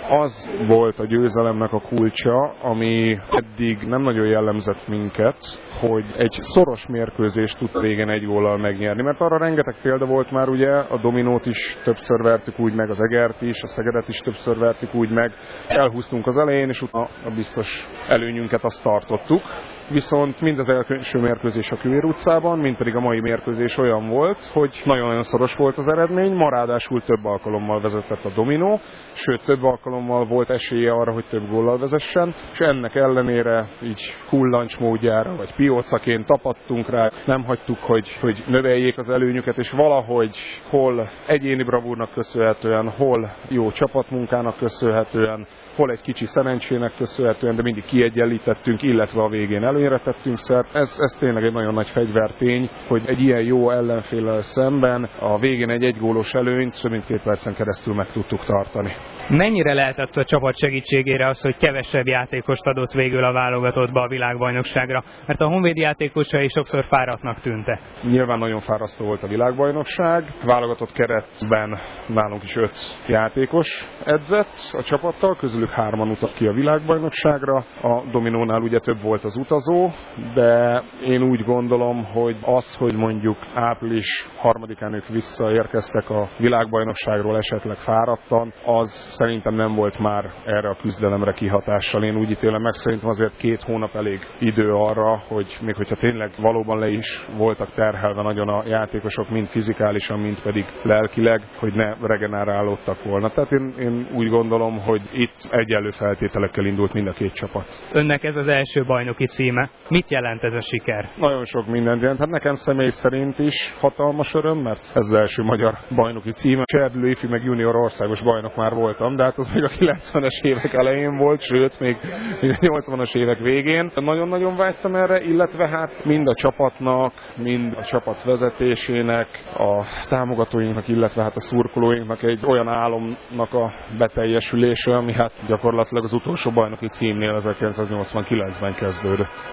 Az volt a győzelemnek a kulcsa, ami eddig nem nagyon jellemzett minket, hogy egy szoros mérkőzést tud végén egy góllal megnyerni, mert arra rengeteg példa volt már, ugye, a Dominót is többször vertük úgy meg, az Egert is, a Szegedet is többször vertük úgy meg, elhúztunk az elején, és utána a biztos előnyünket azt tartottuk. Viszont mind az első mérkőzés a Kőér utcában, mind pedig a mai mérkőzés olyan volt, hogy nagyon-nagyon szoros volt az eredmény, ma ráadásul több alkalommal vezetett a Dominó, sőt több alkalommal volt esélye arra, hogy több góllal vezessen, és ennek ellenére így kullancs módjára, vagy piócaként tapadtunk rá, nem hagytuk, hogy növeljék az előnyüket, és valahogy hol egyéni bravúrnak köszönhetően, hol jó csapatmunkának köszönhetően, hol egy kicsi szerencsének köszönhetően, de mindig kiegyenlítettünk, illetve a végén előnyre tettünk szert. Ez tényleg egy nagyon nagy fegyvertény, hogy egy ilyen jó ellenféllel szemben a végén egy egygólos előnyt több mint 2 percen keresztül meg tudtuk tartani. Mennyire lehetett a csapat segítségére az, hogy kevesebb játékost adott végül a válogatottba a világbajnokságra? Mert a Honvéd játékosai sokszor fáradtnak tűntek. Nyilván nagyon fárasztó volt a világbajnokság. Válogatott keretben nálunk is 5 játékos edzett a csapattal, közülük 3-an utat ki a világbajnokságra. A Dominónál ugye több volt az utazó, de én úgy gondolom, hogy az, hogy mondjuk április 3-án ők visszaérkeztek a világbajnokságról esetleg fáradtan, az szerintem nem volt már erre a küzdelemre kihatással. Én úgy ítélem meg, szerintem azért 2 hónap elég idő arra, hogy még hogyha tényleg valóban le is voltak terhelve nagyon a játékosok, mind fizikálisan, mind pedig lelkileg, hogy ne regenerálódtak volna. Tehát én úgy gondolom, hogy itt egyenlő feltételekkel indult mind a 2 csapat. Önnek ez az első bajnoki címe. Mit jelent ez a siker? Nagyon sok mindent jelent. Hát nekem személy szerint is hatalmas öröm, mert ez az első magyar bajnoki címe. Serdülő ifi meg junior országos bajnok már voltam, de hát az még a 90-es évek elején volt, sőt, még a 80-as évek végén. Nagyon-nagyon vágytam erre, illetve hát mind a csapatnak, mind a csapat vezetésének, a támogatóinknak, illetve hát a szurkolóinknak egy olyan álomnak a beteljesülése, ami hát gyakorlatilag az utolsó bajnoki címnél 1989-ben kezdődött.